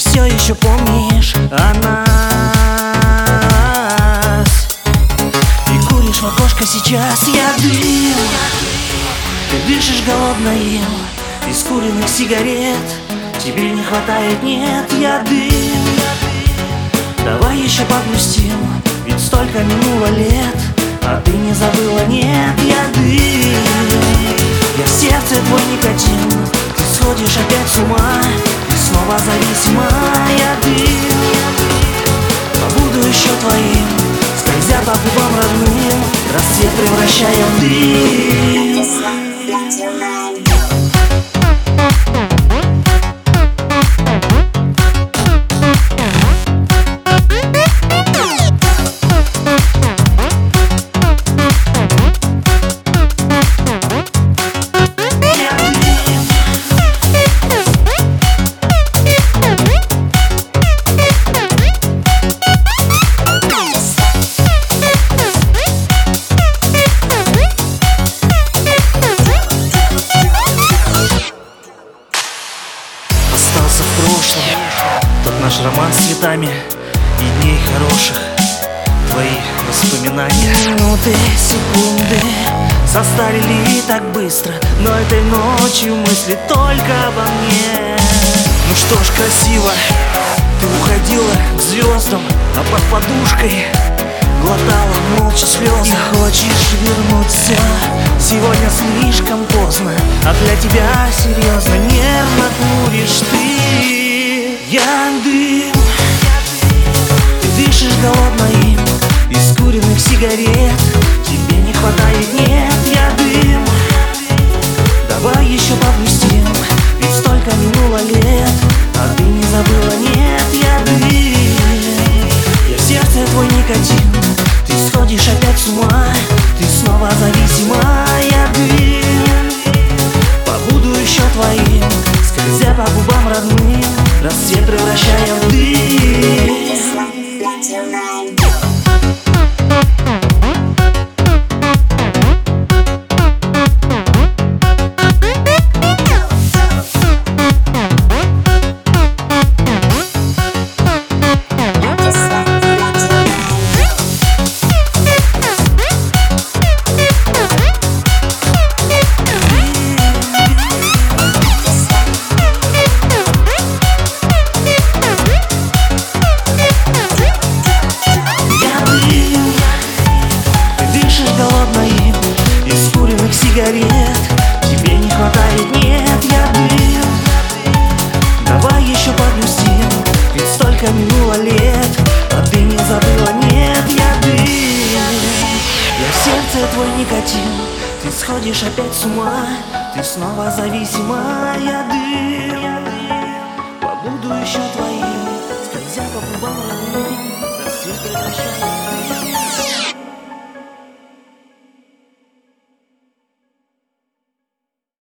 все еще помнишь о нас и куришь в окошко сейчас. Я дым, ты дышишь голодной из куренных сигарет. Тебе не хватает, нет, я дым. Давай еще погрустим, ведь столько минуло лет, а ты не забыла, нет, я дым. Я в сердце твой никотин, ты сходишь опять с ума, ты снова зависима, я дым. Побуду еще твоим, скользя по губам родным, рассвет превращая в дым. Остался в прошлом тот наш роман с цветами и дней хороших, твои воспоминания. Минуты, секунды состарили так быстро, но этой ночью мысли только обо мне. Ну что ж, красиво, ты уходила к звездам, а под подушкой глотала молча слезы. И хочешь вернуться, сегодня слишком поздно, а для тебя серьезно нервно куришь ты. Я дым, ты дышишь голодной из куренных сигарет. Тебе не хватает, нет, я дым. Давай еще погрустим, ведь столько минуло лет, а ты не забыла, нет, я дым. Я в сердце твой никотин, ты сходишь опять с ума, ты снова зависима, я дым. Побуду еще твоим, скользя по губам родным, рассвет превращая в дым. Из куренных сигарет тебе не хватает, нет, я дым. Давай еще погрустим, ведь столько минуло лет, а ты не забыла, нет, я дым. Я в сердце твой никотин, ты сходишь опять с ума, ты снова зависима, я дым. Побуду еще твоим, скользя по губам родным, рассвет превращая в дым.